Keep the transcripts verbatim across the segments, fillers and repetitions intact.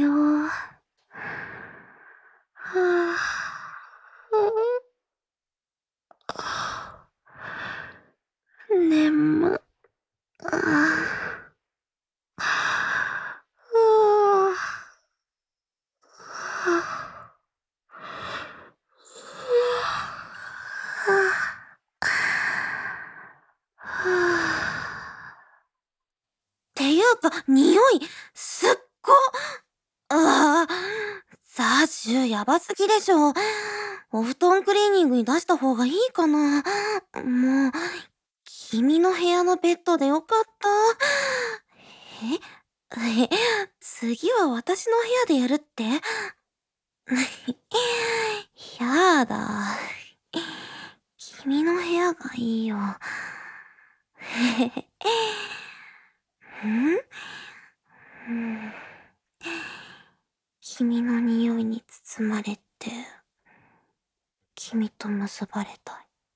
よう。はあ。うん。ねむ。ああ。ふあ。はあ。ふあ。はあ。ていうか、匂い、すっご。ああ、ザーシュやばすぎでしょ。お布団クリーニングに出した方がいいかな。もう、君の部屋のベッドでよかった。ええ、次は私の部屋でやるって？やだ。君の部屋がいいよ。ん？うん。君の匂いに包まれて、君と結ばれたい。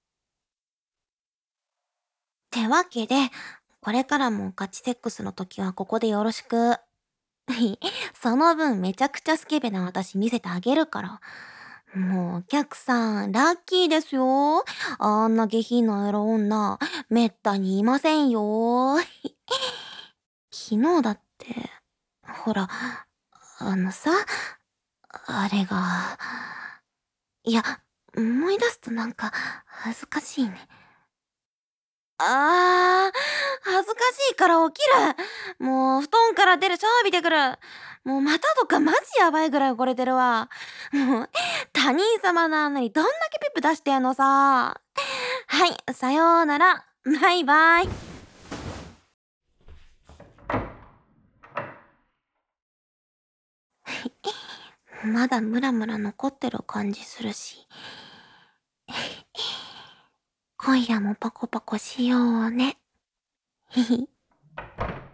ってわけで、これからもガチセックスの時はここでよろしく。その分めちゃくちゃスケベな私見せてあげるから。もうお客さん、ラッキーですよ。あんな下品なエロ女、めったにいませんよ。昨日だって、ほら、あのさ、あれが、いや、思い出すとなんか恥ずかしいね。あー、恥ずかしいから起きる。もう布団から出るシャワー浴びてくる。もう股とかマジやばいぐらい汚れてるわ。もう、他人様なのにどんだけピップ出してんのさ。はい、さようなら。バイバイ。まだムラムラ残ってる感じするし。今夜もパコパコしようね。ひひ。